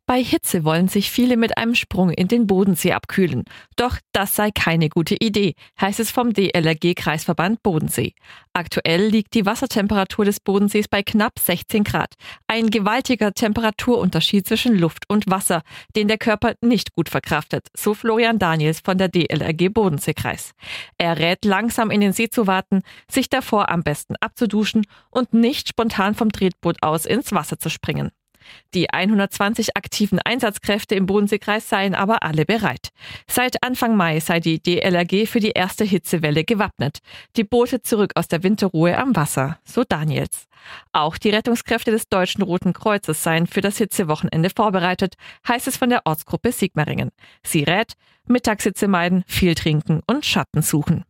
Bei Hitze wollen sich viele mit einem Sprung in den Bodensee abkühlen. Doch das sei keine gute Idee, heißt es vom DLRG-Kreisverband Bodensee. Aktuell liegt die Wassertemperatur des Bodensees bei knapp 16 Grad. Ein gewaltiger Temperaturunterschied zwischen Luft und Wasser, den der Körper nicht gut verkraftet, so Florian Daniels von der DLRG Bodenseekreis. Er rät, langsam in den See zu warten, sich davor am besten abzuduschen und nicht spontan vom Tretboot aus ins Wasser zu springen. Die 120 aktiven Einsatzkräfte im Bodenseekreis seien aber alle bereit. Seit Anfang Mai sei die DLRG für die erste Hitzewelle gewappnet. Die Boote zurück aus der Winterruhe am Wasser, so Daniels. Auch die Rettungskräfte des Deutschen Roten Kreuzes seien für das Hitzewochenende vorbereitet, heißt es von der Ortsgruppe Sigmaringen. Sie rät, Mittagshitze meiden, viel trinken und Schatten suchen.